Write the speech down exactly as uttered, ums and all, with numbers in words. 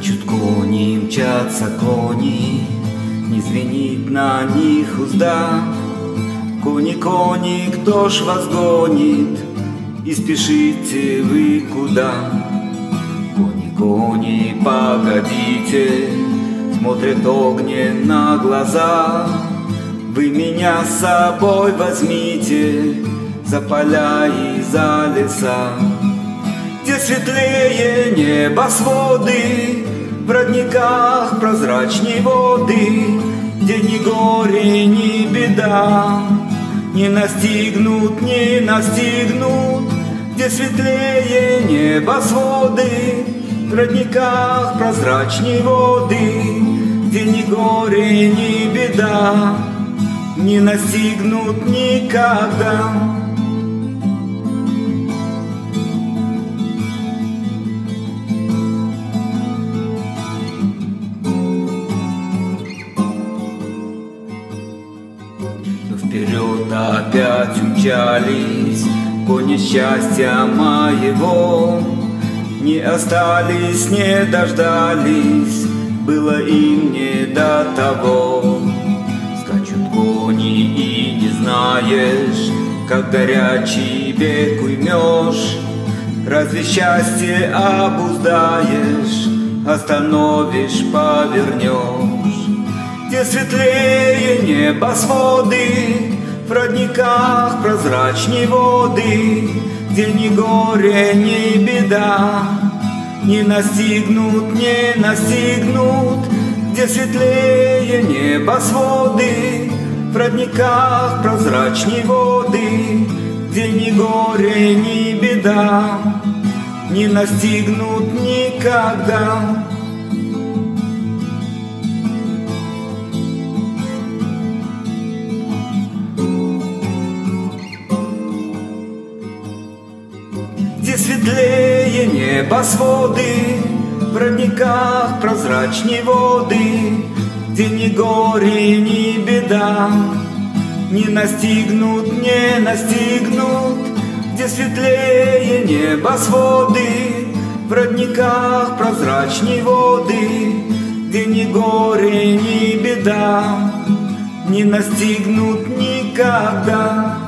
Скачут кони, мчатся кони, не звенит на них узда. Кони, кони, кто ж вас гонит, и спешите вы куда? Кони, кони, погодите, смотрят огненно глаза. Вы меня с собой возьмите за поля и за леса, где светлее небосводы, в родниках прозрачней воды, где ни горе, ни беда не настигнут, не настигнут, где светлее небосводы, в родниках прозрачней воды, где ни горе, ни беда не настигнут никогда. Но вперед опять умчались кони счастья моего, не остались, не дождались, было им не до того. Скачут кони, и не знаешь, как горячий бег уймешь. Разве счастье обуздаешь, остановишь, повернешь? Где светлее небосводы, в родниках прозрачней воды, где ни горе, ни беда не настигнут, не настигнут, где светлее небосводы, в родниках прозрачней воды, где ни горе, ни беда не настигнут никогда. Где светлее небосводы, в родниках прозрачней воды, где ни горе, ни беда не настигнут, не настигнут, где светлее небосводы, в родниках прозрачней воды, где ни горе, ни беда не настигнут никогда.